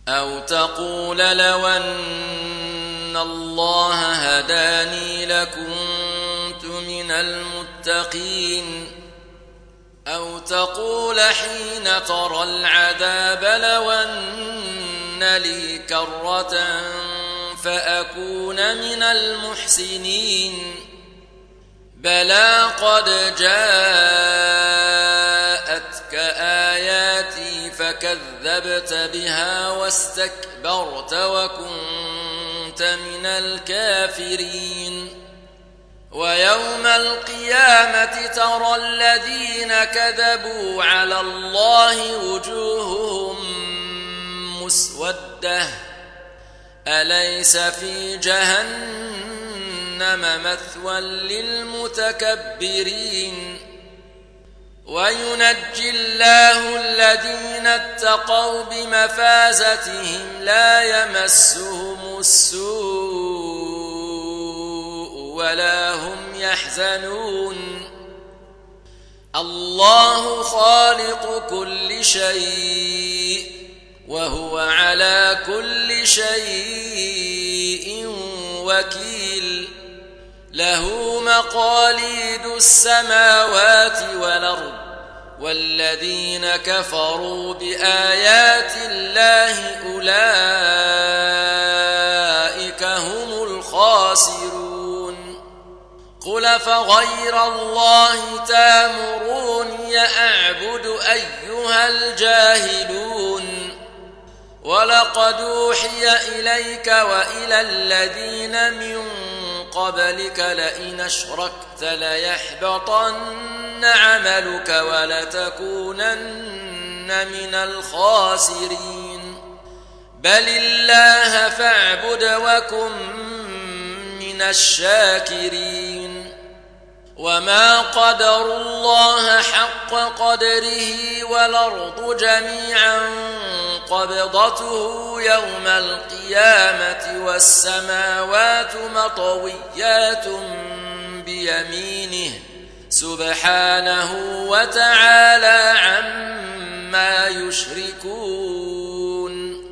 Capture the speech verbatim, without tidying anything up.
أو تقول لو أن الله هداني لكنت من المتقين أو تقول حين ترى العذاب لو أن لي كرة فأكون من المحسنين بلى قد جاءتك آياتي فكذبت بها واستكبرت وكنت من الكافرين ويوم القيامة ترى الذين كذبوا على الله وجوههم مسودة أليس في جهنم مثوى للمتكبرين وينجي الله الذين اتقوا بمفازتهم لا يمسهم السوء ولا هم يحزنون الله خالق كل شيء وهو على كل شيء وكيل له مقاليد السماوات والأرض والذين كفروا بآيات الله أولئك هم الخاسرون قل فغير الله تامروني أعبد أيها الجاهلون ولقد أوحي إليك وإلى الذين من قبلك لئن أشركت ليحبطن عملك ولتكونن من الخاسرين بل الله فاعبد وكن من الشاكرين وما قدروا الله حق قدره والأرض جميعا قبضته يوم القيامة والسماوات مطويات بيمينه سبحانه وتعالى عما يشركون